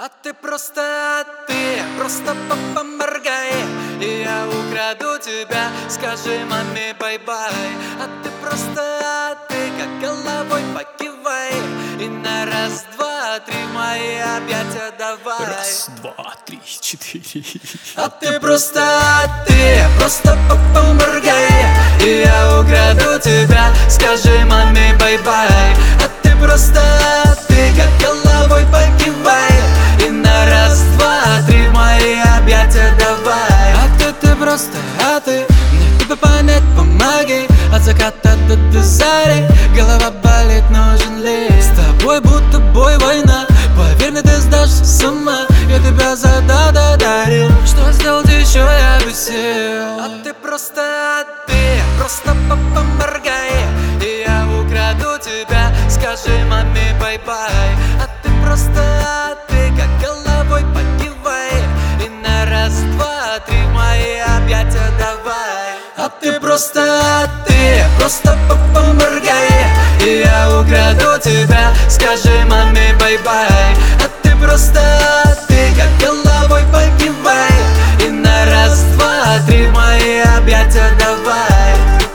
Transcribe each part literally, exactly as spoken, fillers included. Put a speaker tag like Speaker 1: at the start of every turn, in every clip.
Speaker 1: А ты просто, ты просто поморгай, и я украду тебя, скажи маме бай-бай. А ты просто, ты как головой покивай, и на раз, два, три мои объятия давай.
Speaker 2: Раз, два, три, четыре.
Speaker 1: А ты просто, ты просто поморгай, и я украду тебя, скажи маме бай-бай. А ты просто, ты как головой покивай, и на раз, два, три мои объятия давай. А ты, ты просто, а ты, мне тебя понять помоги. От заката до, до зари голова болит, нужен ли с тобой будто бой война. Поверь мне, ты сдашься сама, я тебя задада дарил. Что сделать еще, я без сил. А ты просто, ты просто поморгай, и я украду тебя, скажи маме бай-бай. А ты просто, ты как головой покивай, и на раз, два, три мои объятия давай. А ты просто, ты просто поморгай, и я украду тебя, скажи маме бай-бай. А ты просто, ты как головой покивай, и на раз, два, три мои объятия давай.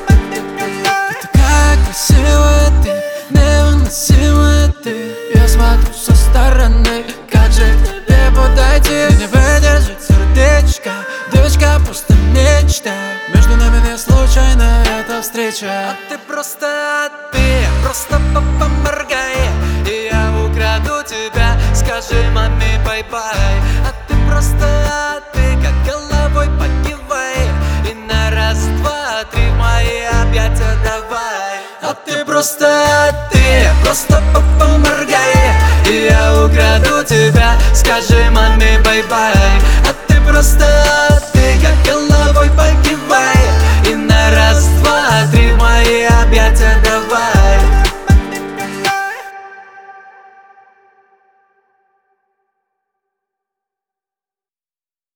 Speaker 1: Ты такая красивая, ты невыносимая, ты. Я смотрю со стороны, как же к тебе подойти. Не выдержит сердечко, девочка просто нечто. Между нами не случайно эта встреча. А ты просто, ты просто поморгай, и я украду тебя, скажи маме бай-бай. А ты просто, ты как головой покивай, и на раз, два, три мои объятия давай. А ты просто, ты просто поморгай, и я украду тебя, скажи маме бай-бай. А ты просто